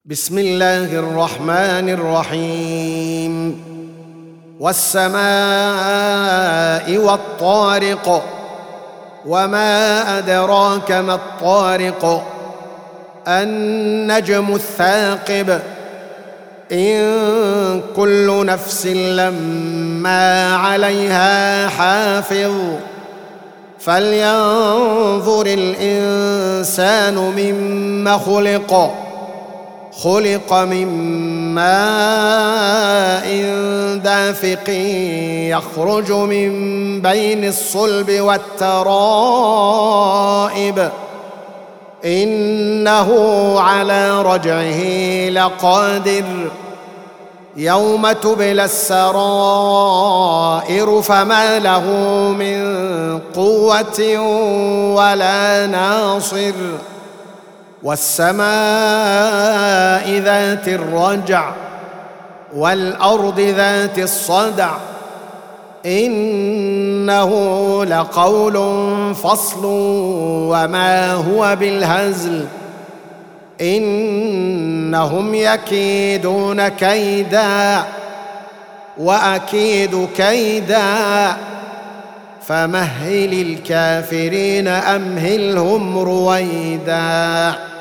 بسم الله الرحمن الرحيم. والسماء والطارق، وما أدراك ما الطارق، النجم الثاقب، إن كل نفس لما عليها حافظ، فلينظر الإنسان مما خلق من ماء دافق يخرج من بين الصلب والترائب، إنه على رجعه لقادر، يوم تبلى السرائر فما له من قوة ولا ناصر. والسماء ذات الرجع، والأرض ذات الصدع، إنه لقول فصل وما هو بالهزل، إنهم يكيدون كيدا وأكيد كيدا، فمهل الكافرين أمهلهم رويدا.